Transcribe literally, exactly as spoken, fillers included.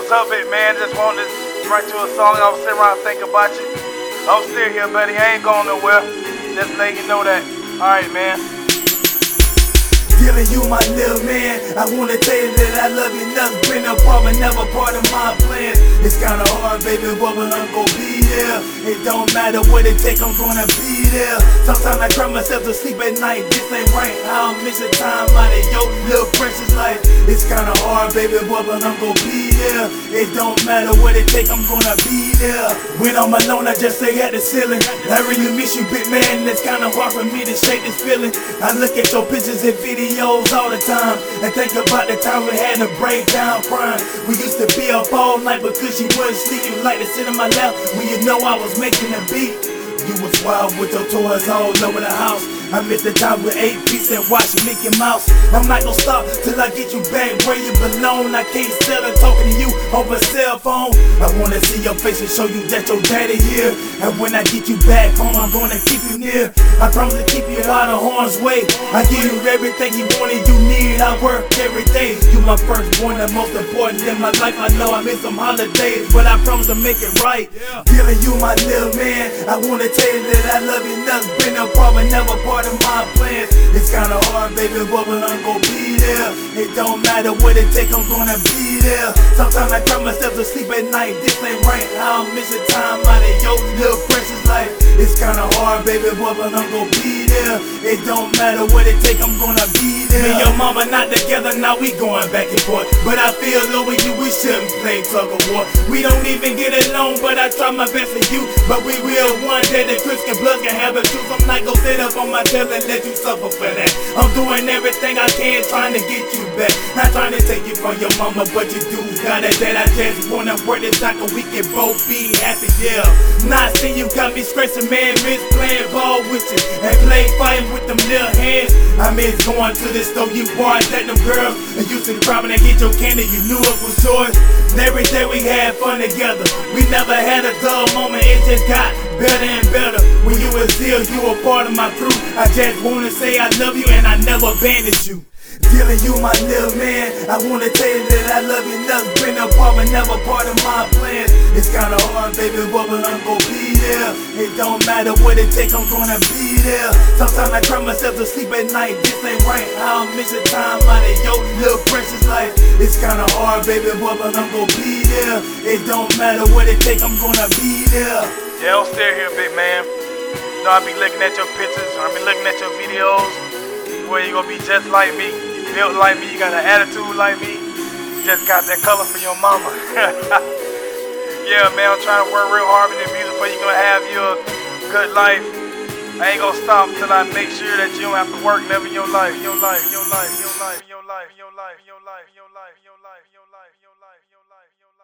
What's up, big man? Just wanted to write you a song. I was sitting around thinking about you. I'm still here, buddy. I ain't going nowhere. Just letting you know that. Alright, man. Dealing you, my little man. I wanna tell you that I love you. Nothing's been a problem, never part of my plan. It's kinda hard, baby, but I'm gon' be there. It don't matter what it take, I'm gonna be there. Sometimes I cry myself to sleep at night. This ain't right. I'll miss the time out of your little precious life. It's kinda hard, baby, but I'm gon' be there. It don't matter what it take, I'm gonna be there. When I'm alone, I just stay at the ceiling. I really miss you, big man. It's kinda hard for me to shake this feeling. I look at your pictures and videos all the time and think about the time we had to break down crying. We used to be up all night because you wouldn't sleep. You like to sit in my lap when you know I was making a beat. You was wild with your toys all over the house. I miss the time with eight piece and watch Mickey Mouse. I'm not gonna stop till I get you back where you belong. I can't settle talking to you over cell phone. I wanna see your face and show you that your daddy here. And when I get you back home, I'm gonna keep you near. I promise to keep you out of harm's way. I give you everything you want and you need. I work every day. You my firstborn, the most important in my life. I know I miss some holidays, but I promise to make it right. Feeling you, my little man. I wanna tell you that I love you. Nothing's been a problem, never part of my plans. It's kinda hard, baby, but I'm gon' be there. It don't matter what it take, I'm gonna be there. Sometimes I cry myself to sleep at night. This ain't right. I'll miss the time out of your little precious life. It's kinda hard, baby, but I'm gon' be there. It don't matter what it take, I'm gonna be there. Me and your mama not together, now we going back and forth. But I feel low with you, we shouldn't play tug of war. We don't even get along, but I try my best for you. But we will one day, the Christian blood can have a truth. I'm not gon' sit up on my tail and let you suffer for that. I'm doing everything I can, trying to get you back. Not trying to take you from your mama, but you do got it that I just wanna work this out, we can both be happy, yeah. Not seeing you got me stressing, man, miss playing ball with you and play fighting with them little hands. I miss going to the store, you bought that them girls and used to cry when they get your candy, you knew it was yours. Every day we had fun together, we never had a dull moment, it just got better and better. When you was here, you were part of my crew. I just wanna say I love you and I never abandoned you. Dealing you, my little man. I wanna tell you that I love you. Nothing's been a problem, never part of my plans. It's kinda hard, baby, but I'm gon' be there. It don't matter what it take, I'm gonna be there. Sometimes I cry myself to sleep at night. This ain't right. I'll miss the time out of your little precious life. It's kinda hard, baby, but I'm gon' be there. It don't matter what it take, I'm gonna be there. Yeah, I'm still here, big man. You know, I be looking at your pictures, I be looking at your videos. Boy, you gonna be just like me. You built like me, you got an attitude like me. You just got that color for your mama. Yeah, man, I'm trying to work real hard with the music for you gonna have your good life. I ain't gonna stop until I make sure that you don't have to work never in your life, your life, your life, your life, your life, your life, your life, your life, your life, your life, your life, your life, your life.